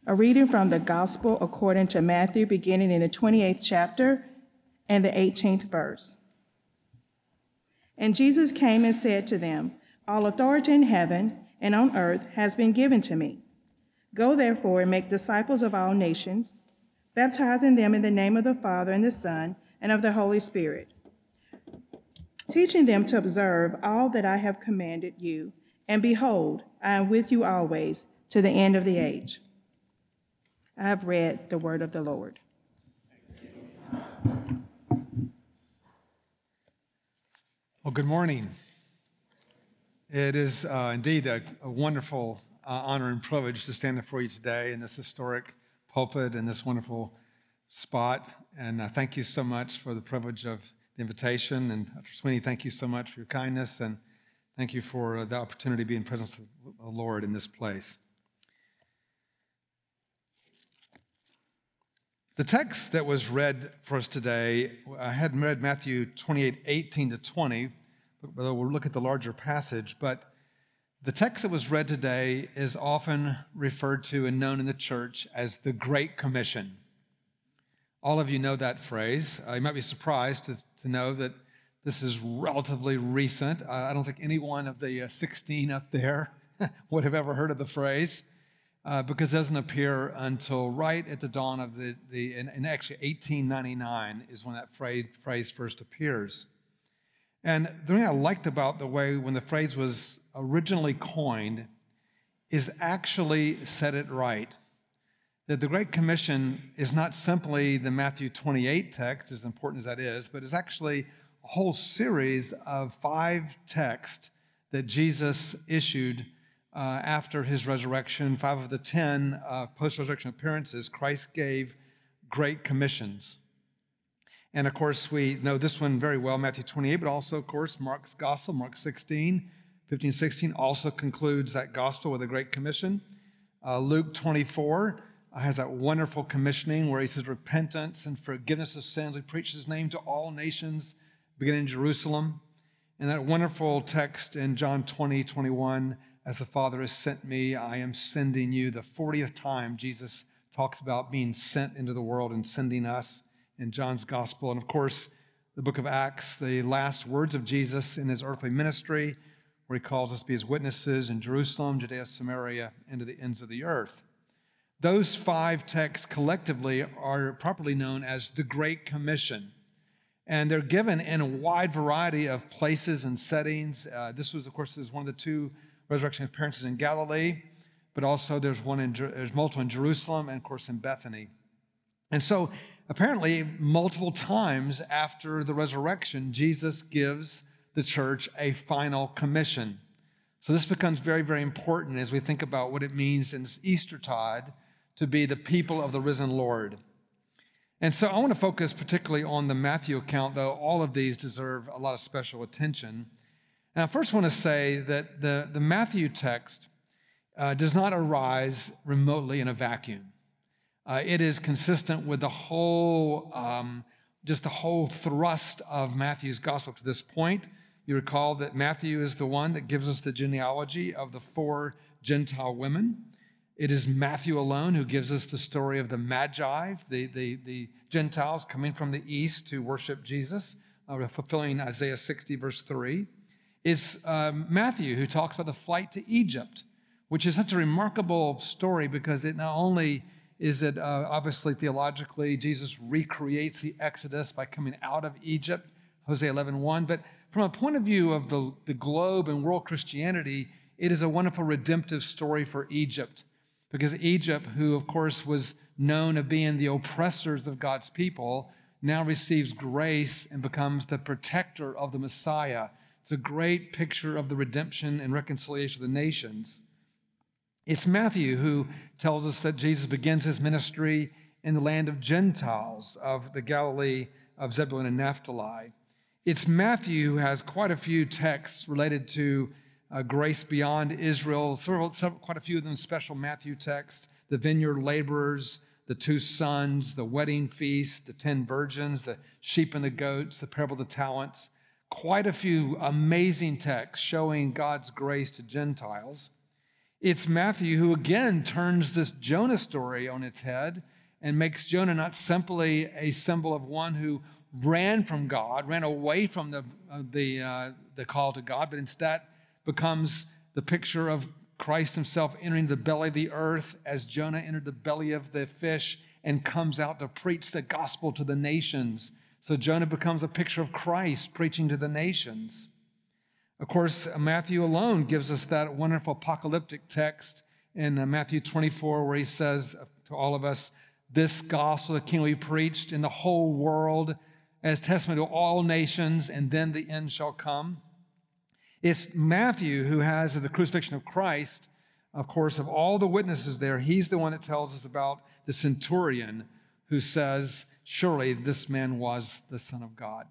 A reading from the Gospel according to Matthew, beginning in the 28th chapter and the 18th verse. And Jesus came and said to them, "All authority in heaven and on earth has been given to me. Go therefore and make disciples of all nations, baptizing them in the name of the Father and the Son and of the Holy Spirit, teaching them to observe all that I have commanded you. And behold, I am with you always to the end of the age." I have read the word of the Lord. Well, good morning. It is indeed a wonderful honor and privilege to stand before you today in this historic pulpit in this wonderful spot. And thank you so much for the privilege of the invitation. And Dr. Sweeney, thank you so much for your kindness. And thank you for the opportunity to be in the presence of the Lord in this place. The text that was read for us today, I had read Matthew 28, 18 to 20, but we'll look at the larger passage. But the text that was read today is often referred to and known in the church as the Great Commission. All of you know that phrase. You might be surprised to know that this is relatively recent. I don't think any one of the 16 up there would have ever heard of the phrase. Because it doesn't appear until right at the dawn of in actually 1899 is when that phrase first appears. And the thing I liked about the way when the phrase was originally coined is actually said it right. That the Great Commission is not simply the Matthew 28 text, as important as that is, but it's actually a whole series of 5 texts that Jesus issued after his resurrection. 5 of the 10 post-resurrection appearances, Christ gave great commissions. And of course, we know this one very well, Matthew 28, but also, of course, Mark's gospel, Mark 16, 15, 16, also concludes that gospel with a great commission. Luke 24 has that wonderful commissioning where he says repentance and forgiveness of sins. He preached his name to all nations, beginning in Jerusalem. And that wonderful text in John 20, 21, as the Father has sent me, I am sending you. The 40th time Jesus talks about being sent into the world and sending us in John's gospel. And of course, the book of Acts, the last words of Jesus in his earthly ministry, where he calls us to be his witnesses in Jerusalem, Judea, Samaria, and to the ends of the earth. Those 5 texts collectively are properly known as the Great Commission. And they're given in a wide variety of places and settings. This was, of course, one of the 2 resurrection appearances in Galilee, but also there's multiple in Jerusalem and, of course, in Bethany. And so apparently multiple times after the resurrection, Jesus gives the church a final commission. So this becomes very, very important as we think about what it means in this Eastertide to be the people of the risen Lord. And so I want to focus particularly on the Matthew account, though all of these deserve a lot of special attention. And I first want to say that the Matthew text does not arise remotely in a vacuum. It is consistent with the whole thrust of Matthew's gospel to this point. You recall that Matthew is the one that gives us the genealogy of the 4 Gentile women. It is Matthew alone who gives us the story of the Magi, the Gentiles coming from the east to worship Jesus, fulfilling Isaiah 60, verse 3. It's Matthew who talks about the flight to Egypt, which is such a remarkable story because it not only is it obviously theologically, Jesus recreates the Exodus by coming out of Egypt, Hosea 11:1, but from a point of view of the globe and world Christianity, it is a wonderful redemptive story for Egypt because Egypt, who of course was known as being the oppressors of God's people, now receives grace and becomes the protector of the Messiah. It's a great picture of the redemption and reconciliation of the nations. It's Matthew who tells us that Jesus begins his ministry in the land of Gentiles, of the Galilee of Zebulun and Naphtali. It's Matthew who has quite a few texts related to grace beyond Israel, quite a few of them special Matthew texts, the vineyard laborers, the 2 sons, the wedding feast, the 10 virgins, the sheep and the goats, the parable of the talents. Quite a few amazing texts showing God's grace to Gentiles. It's Matthew who again turns this Jonah story on its head and makes Jonah not simply a symbol of one who ran from God, ran away from the call to God, but instead becomes the picture of Christ himself entering the belly of the earth as Jonah entered the belly of the fish and comes out to preach the gospel to the nations. So Jonah becomes a picture of Christ preaching to the nations. Of course, Matthew alone gives us that wonderful apocalyptic text in Matthew 24 where he says to all of us, this gospel of the kingdom will be preached in the whole world as testimony to all nations, and then the end shall come. It's Matthew who has the crucifixion of Christ, of course, of all the witnesses there, he's the one that tells us about the centurion who says, surely this man was the Son of God.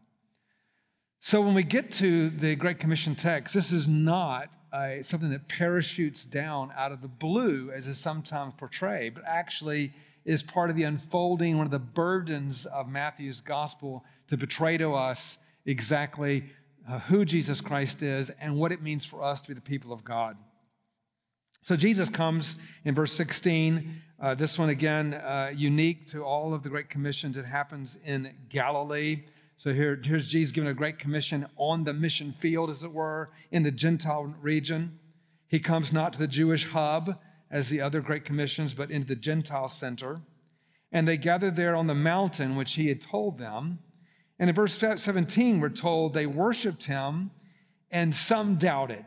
So when we get to the Great Commission text, this is not something that parachutes down out of the blue as is sometimes portrayed, but actually is part of the unfolding, one of the burdens of Matthew's gospel to portray to us exactly who Jesus Christ is and what it means for us to be the people of God. So Jesus comes in verse 16. This one, again, unique to all of the Great Commissions. It happens in Galilee. So here's Jesus giving a great commission on the mission field, as it were, in the Gentile region. He comes not to the Jewish hub, as the other great commissions, but into the Gentile center. And they gathered there on the mountain, which he had told them. And in verse 17, we're told they worshiped him, and some doubted.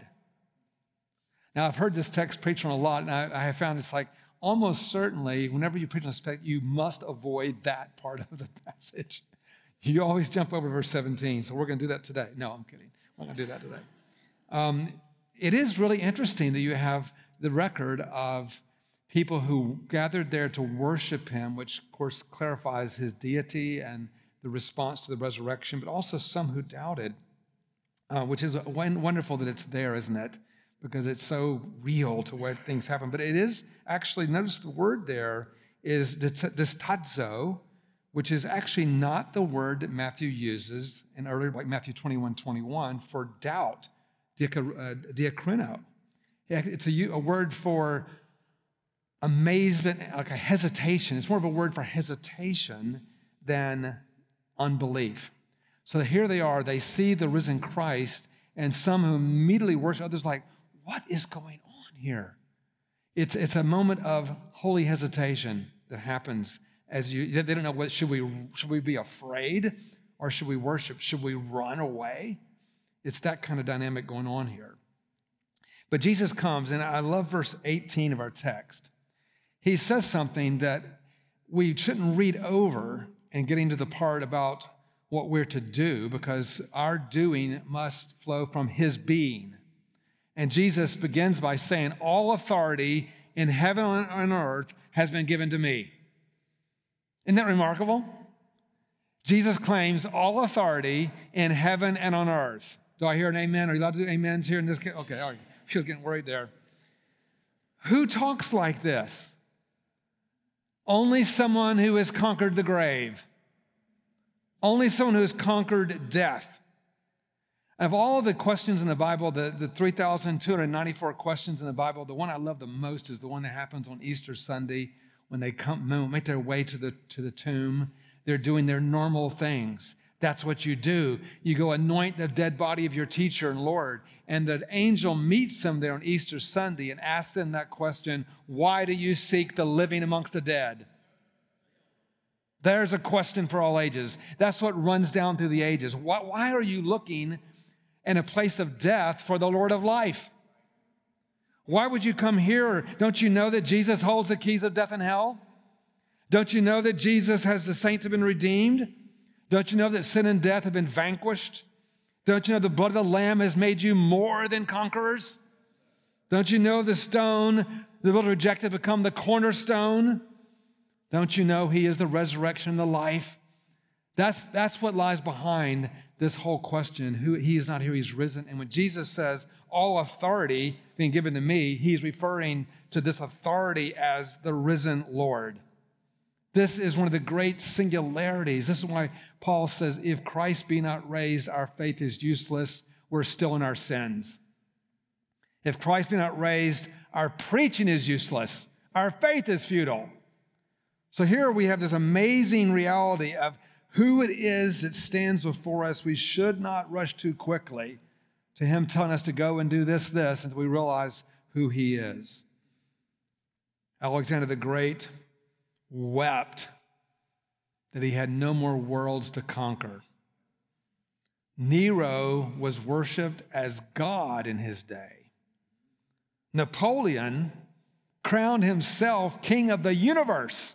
Now, I've heard this text preached on a lot, and I have found it's like almost certainly, whenever you preach on this text, you must avoid that part of the passage. You always jump over verse 17, so we're going to do that today. No, I'm kidding. We're not going to do that today. It is really interesting that you have the record of people who gathered there to worship him, which, of course, clarifies his deity and the response to the resurrection, but also some who doubted, which is wonderful that it's there, isn't it? Because it's so real to where things happen. But it is actually, notice the word there is distazo, which is actually not the word that Matthew uses in earlier, like Matthew 21:21, for doubt, diakrino. It's a word for amazement, like a hesitation. It's more of a word for hesitation than unbelief. So here they are, they see the risen Christ, and some who immediately worship, others like, what is going on here? It's a moment of holy hesitation that happens as they don't know, should we be afraid or should we worship? Should we run away? It's that kind of dynamic going on here. But Jesus comes, and I love verse 18 of our text. He says something that we shouldn't read over and getting to the part about what we're to do, because our doing must flow from his being. And Jesus begins by saying, all authority in heaven and on earth has been given to me. Isn't that remarkable? Jesus claims all authority in heaven and on earth. Do I hear an amen? Are you allowed to do amens here in this case? Okay, all right. I feel getting worried there. Who talks like this? Only someone who has conquered the grave. Only someone who has conquered death. Of all the questions in the Bible, the 3,294 questions in the Bible, the one I love the most is the one that happens on Easter Sunday when they make their way to the tomb. They're doing their normal things. That's what you do. You go anoint the dead body of your teacher and Lord. And the angel meets them there on Easter Sunday and asks them that question, why do you seek the living amongst the dead? There's a question for all ages. That's what runs down through the ages. Why are you looking in a place of death for the Lord of life? Why would you come here? Don't you know that Jesus holds the keys of death and hell? Don't you know that Jesus has the saints have been redeemed? Don't you know that sin and death have been vanquished? Don't you know the blood of the Lamb has made you more than conquerors? Don't you know the stone the builder rejected become the cornerstone? Don't you know he is the resurrection and the life? That's what lies behind this whole question. He is not here, he's risen. And when Jesus says, all authority being given to me, he's referring to this authority as the risen Lord. This is one of the great singularities. This is why Paul says, if Christ be not raised, our faith is useless. We're still in our sins. If Christ be not raised, our preaching is useless. Our faith is futile. So here we have this amazing reality of who it is that stands before us. We should not rush too quickly to him telling us to go and do this, until we realize who he is. Alexander the Great wept that he had no more worlds to conquer. Nero was worshiped as God in his day. Napoleon crowned himself king of the universe.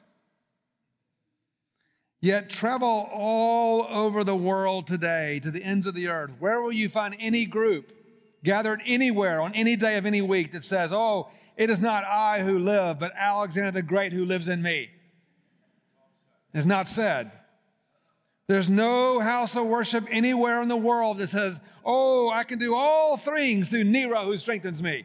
Yet travel all over the world today to the ends of the earth. Where will you find any group gathered anywhere on any day of any week that says, oh, it is not I who live, but Alexander the Great who lives in me? It's not said. There's no house of worship anywhere in the world that says, oh, I can do all things through Nero who strengthens me.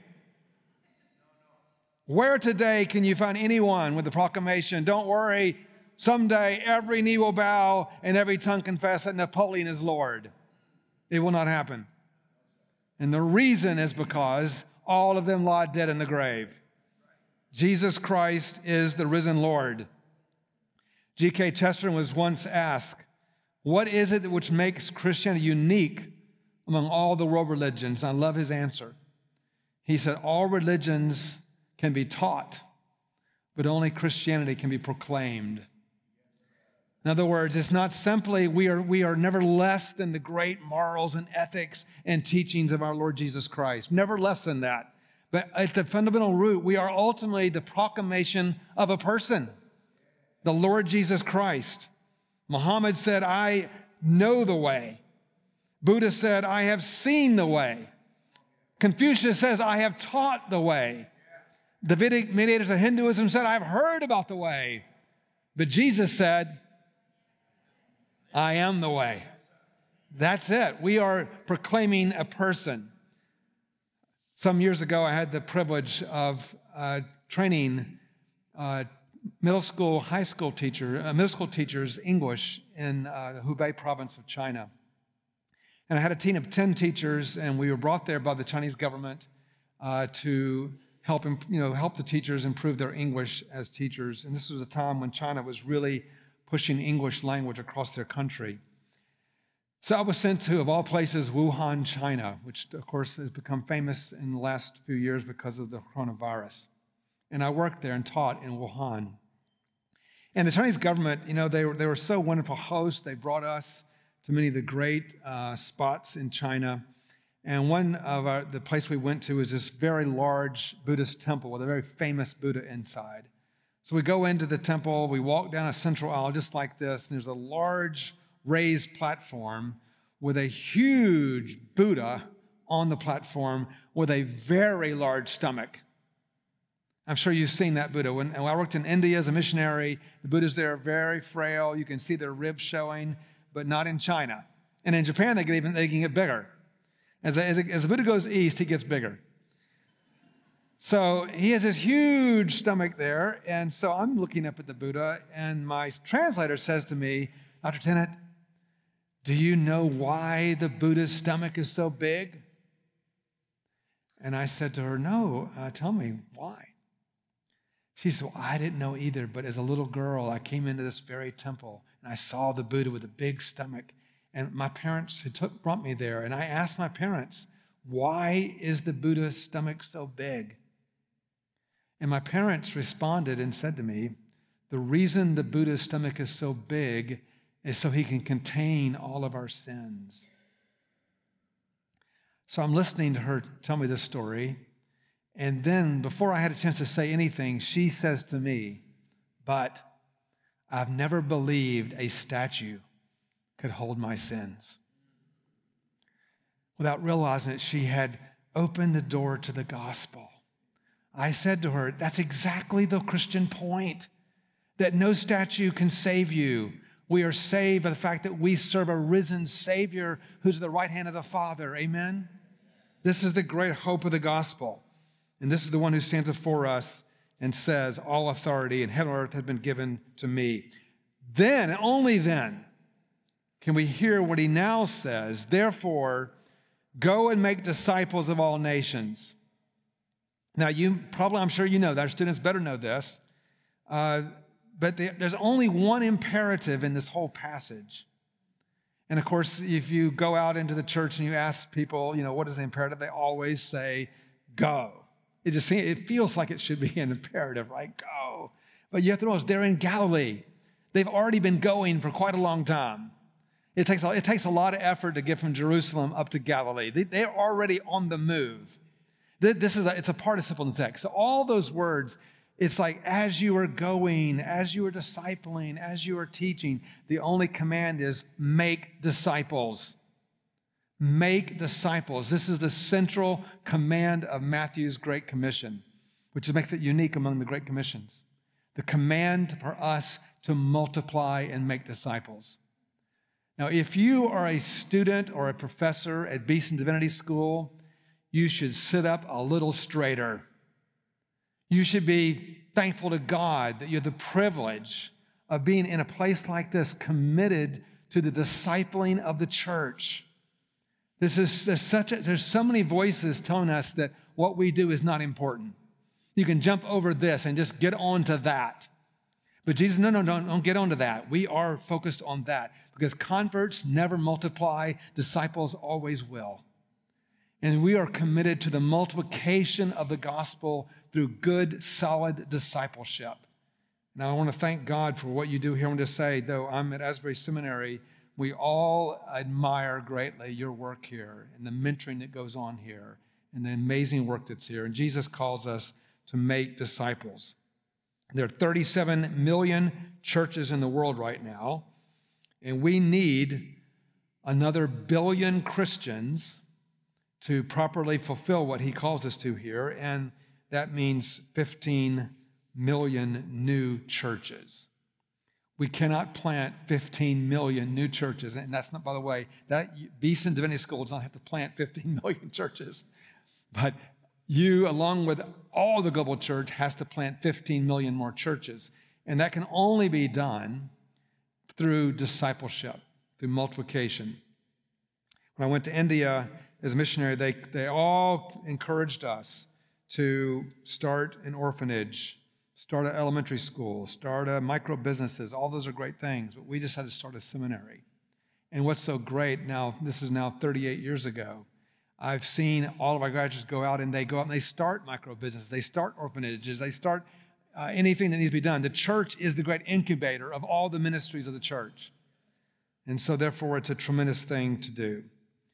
Where today can you find anyone with the proclamation, don't worry, someday every knee will bow and every tongue confess that Napoleon is Lord? It will not happen. And the reason is because all of them lie dead in the grave. Jesus Christ is the risen Lord. G.K. Chesterton was once asked, what is it which makes Christianity unique among all the world religions? I love his answer. He said, all religions can be taught, but only Christianity can be proclaimed. In other words, it's not simply we are never less than the great morals and ethics and teachings of our Lord Jesus Christ. Never less than that. But at the fundamental root, we are ultimately the proclamation of a person, the Lord Jesus Christ. Muhammad said, I know the way. Buddha said, I have seen the way. Confucius says, I have taught the way. The Vedic mediators of Hinduism said, I've heard about the way. But Jesus said, I am the way. That's it. We are proclaiming a person. Some years ago, I had the privilege of training middle school teachers English in the Hubei province of China. And I had a team of 10 teachers, and we were brought there by the Chinese government to help the teachers improve their English as teachers. And this was a time when China was really pushing English language across their country. So I was sent to, of all places, Wuhan, China, which of course has become famous in the last few years because of the coronavirus. And I worked there and taught in Wuhan. And the Chinese government, they were so wonderful hosts. They brought us to many of the great spots in China. And one of the place we went to is this very large Buddhist temple with a very famous Buddha inside. So we go into the temple, we walk down a central aisle just like this, and there's a large raised platform with a huge Buddha on the platform with a very large stomach. I'm sure you've seen that Buddha. When I worked in India as a missionary, the Buddhas there are very frail. You can see their ribs showing, but not in China. And in Japan, they can get bigger. As the Buddha goes east, he gets bigger. So he has this huge stomach there, and so I'm looking up at the Buddha, and my translator says to me, Dr. Tennant, do you know why the Buddha's stomach is so big? And I said to her, no, tell me why. She said, well, I didn't know either, but as a little girl, I came into this very temple, and I saw the Buddha with a big stomach, and my parents had brought me there, and I asked my parents, why is the Buddha's stomach so big? And my parents responded and said to me, the reason the Buddha's stomach is so big is so he can contain all of our sins. So I'm listening to her tell me this story, and then before I had a chance to say anything, she says to me, but I've never believed a statue could hold my sins. Without realizing it, she had opened the door to the gospel. I said to her, that's exactly the Christian point, that no statue can save you. We are saved by the fact that we serve a risen Savior who's at the right hand of the Father. Amen? This is the great hope of the gospel. And this is the one who stands before us and says, all authority in heaven and earth has been given to me. Then, and only then, can we hear what he now says, therefore, go and make disciples of all nations. Now, I'm sure you know that. Our students better know this. But there's only one imperative in this whole passage. And of course, if you go out into the church and you ask people, what is the imperative? They always say, go. It feels like it should be an imperative, right? Go. But you have to know, they're in Galilee. They've already been going for quite a long time. It takes a lot of effort to get from Jerusalem up to Galilee. They're already on the move. It's a participle in the text. So all those words, it's like as you are going, as you are discipling, as you are teaching, the only command is make disciples. Make disciples. This is the central command of Matthew's Great Commission, which makes it unique among the Great Commissions. The command for us to multiply and make disciples. Now, if you are a student or a professor at Beeson Divinity School, you should sit up a little straighter. You should be thankful to God that you have the privilege of being in a place like this, committed to the discipling of the church. There's so many voices telling us that what we do is not important. You can jump over this and just get on to that. But Jesus, no, don't get onto that. We are focused on that because converts never multiply, disciples always will. And we are committed to the multiplication of the gospel through good, solid discipleship. Now, I want to thank God for what you do here. I want to say, though I'm at Asbury Seminary, we all admire greatly your work here and the mentoring that goes on here and the amazing work that's here. And Jesus calls us to make disciples. There are 37 million churches in the world right now, and we need another billion Christians to properly fulfill what he calls us to here, and that means 15 million new churches. We cannot plant 15 million new churches, and that's not, by the way, that Beeson Divinity School does not have to plant 15 million churches, but you, along with all the global church, has to plant 15 million more churches. And that can only be done through discipleship, through multiplication. When I went to India as a missionary, they all encouraged us to start an orphanage, start an elementary school, start micro businesses. All those are great things, but we just had to start a seminary. And what's so great now, this is now 38 years ago, I've seen all of our graduates go out and they start micro businesses, they start orphanages, they start anything that needs to be done. The church is the great incubator of all the ministries of the church. And so therefore it's a tremendous thing to do.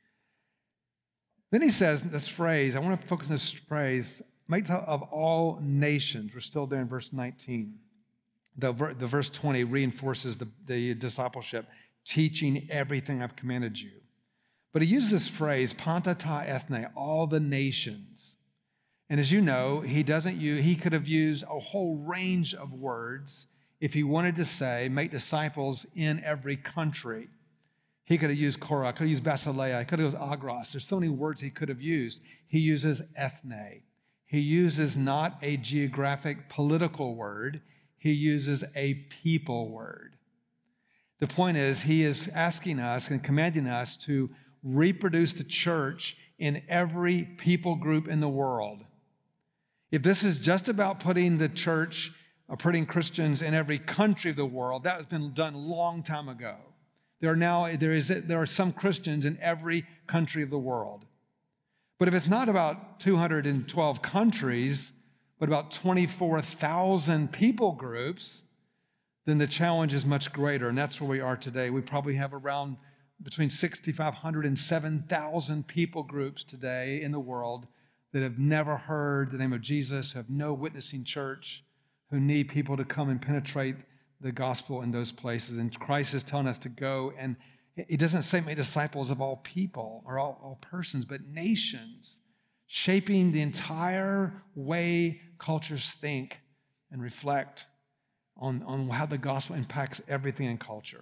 Then he says this phrase, I want to focus on this phrase, make of all nations. We're still there in verse 19. The verse 20 reinforces the discipleship, teaching everything I've commanded you. But he uses this phrase, panta ta ethne, all the nations. And as you know, he could have used a whole range of words if he wanted to say, make disciples in every country. He could have used Korah, could have used Basileia, could have used Agros. There's so many words he could have used. He uses ethne. He uses not a geographic political word. He uses a people word. The point is, he is asking us and commanding us to reproduce the church in every people group in the world. If this is just about putting the church or putting Christians in every country of the world, that has been done a long time ago. There are some Christians in every country of the world. But if it's not about 212 countries, but about 24,000 people groups, then the challenge is much greater, and that's where we are today. We probably have around between 6,500 and 7,000 people groups today in the world that have never heard the name of Jesus, have no witnessing church, who need people to come and penetrate the gospel in those places. And Christ is telling us to go, and it doesn't say make disciples of all people or all persons, but nations, shaping the entire way cultures think and reflect on how the gospel impacts everything in culture.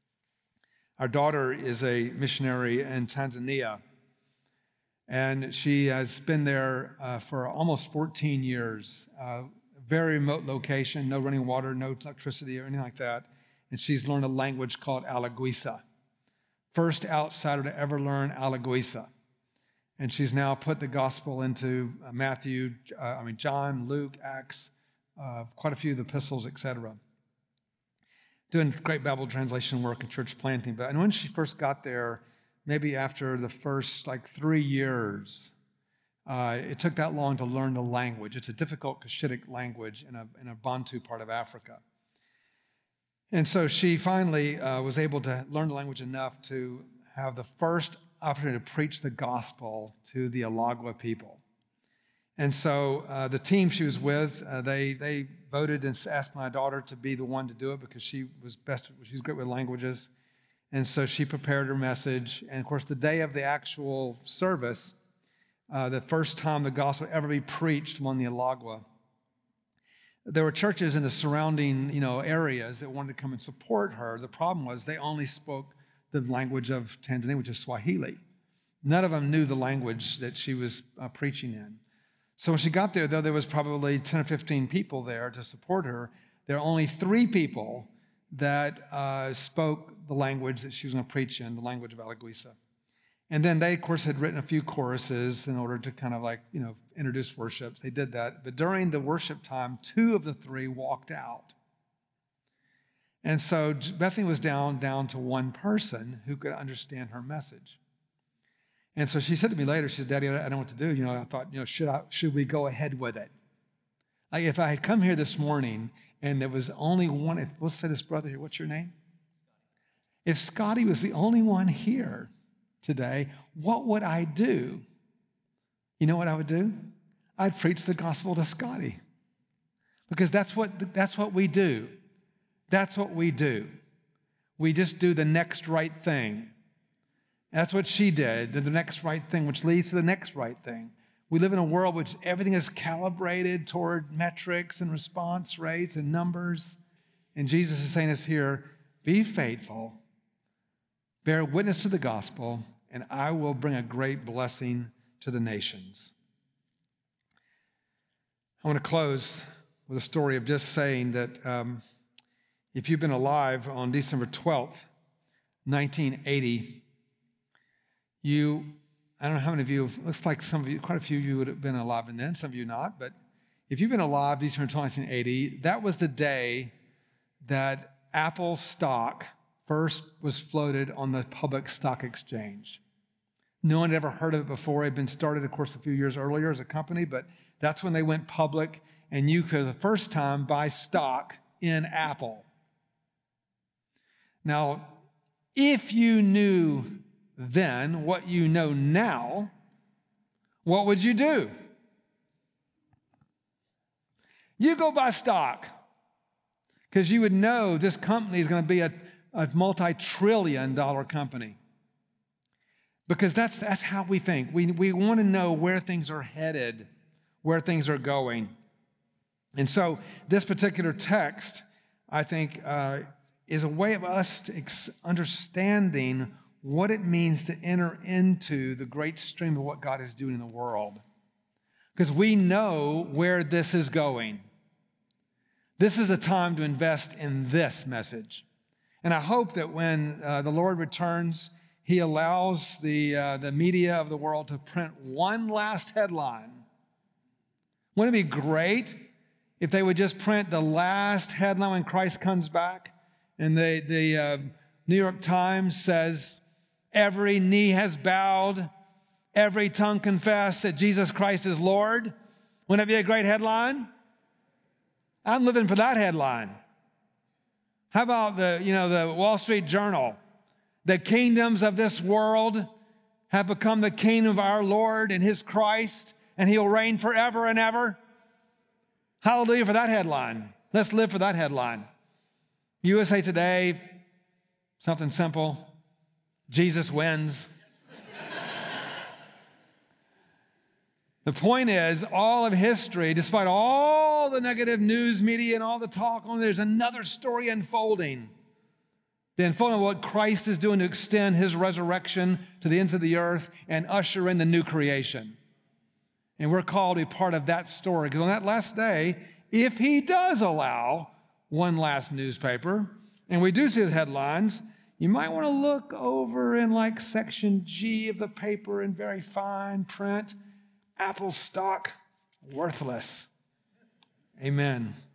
Our daughter is a missionary in Tanzania, and she has been there for almost 14 years. Very remote location, no running water, no electricity or anything like that. And she's learned a language called Alaguisa. First outsider to ever learn Alaguisa. And she's now put the gospel into John, Luke, Acts, quite a few of the epistles, etc. Doing great Bible translation work and church planting. And when she first got there, maybe after the first 3 years, it took that long to learn the language. It's a difficult Cushitic language in a Bantu part of Africa. And so she finally was able to learn the language enough to have the first opportunity to preach the gospel to the Alagwa people. And so the team she was with, they voted and asked my daughter to be the one to do it because she's great with languages. And so she prepared her message. And of course, the day of the actual service, the first time the gospel would ever be preached among the Alagwa, there were churches in the surrounding, areas that wanted to come and support her. The problem was they only spoke the language of Tanzania, which is Swahili. None of them knew the language that she was preaching in. So when she got there, though there was probably 10 or 15 people there to support her, there were only 3 people that spoke the language that she was going to preach in, the language of Alaguisa. And then they, of course, had written a few choruses in order to kind of introduce worship. They did that. But during the worship time, 2 of the 3 walked out. And so Bethany was down to one person who could understand her message. And so she said to me later, she said, "Daddy, I don't know what to do." I thought, should we go ahead with it? If I had come here this morning and there was only one, let's say this brother here, what's your name? If Scotty was the only one here today, what would I do? You know what I would do? I'd preach the gospel to Scotty. Because that's what we do. That's what we do. We just do the next right thing. That's what she did, the next right thing, which leads to the next right thing. We live in a world which everything is calibrated toward metrics and response rates and numbers. And Jesus is saying this here, be faithful, bear witness to the gospel, and I will bring a great blessing to the nations. I want to close with a story of just saying that if you've been alive on December 12th, 1980, I don't know how many of you, looks like some of you, quite a few of you would have been alive and then, some of you not, but if you've been alive December 12th, 1980, that was the day that Apple stock first was floated on the public stock exchange. No one had ever heard of it before. It had been started, of course, a few years earlier as a company, but that's when they went public, and you could, the first time, buy stock in Apple. Now, if you knew then what you know now, what would you do? You go buy stock because you would know this company is going to be a multi-trillion-dollar company. Because that's how we think. We want to know where things are headed, where things are going. And so this particular text, I think, is a way of us understanding what it means to enter into the great stream of what God is doing in the world. Because we know where this is going. This is the time to invest in this message. And I hope that when the Lord returns, He allows the media of the world to print one last headline. Wouldn't it be great if they would just print the last headline when Christ comes back? And the New York Times says, every knee has bowed, every tongue confessed that Jesus Christ is Lord. Wouldn't that be a great headline? I'm living for that headline. How about the Wall Street Journal? The kingdoms of this world have become the kingdom of our Lord and His Christ, and He'll reign forever and ever. Hallelujah for that headline. Let's live for that headline. USA Today, something simple. Jesus wins. The point is, all of history, despite all the negative news media and all the talk, there's another story unfolding. The unfolding of what Christ is doing to extend His resurrection to the ends of the earth and usher in the new creation. And we're called to be part of that story. Because on that last day, if He does allow one last newspaper, and we do see the headlines, You might want to look over in like section G of the paper in very fine print. Apple stock, worthless. Amen.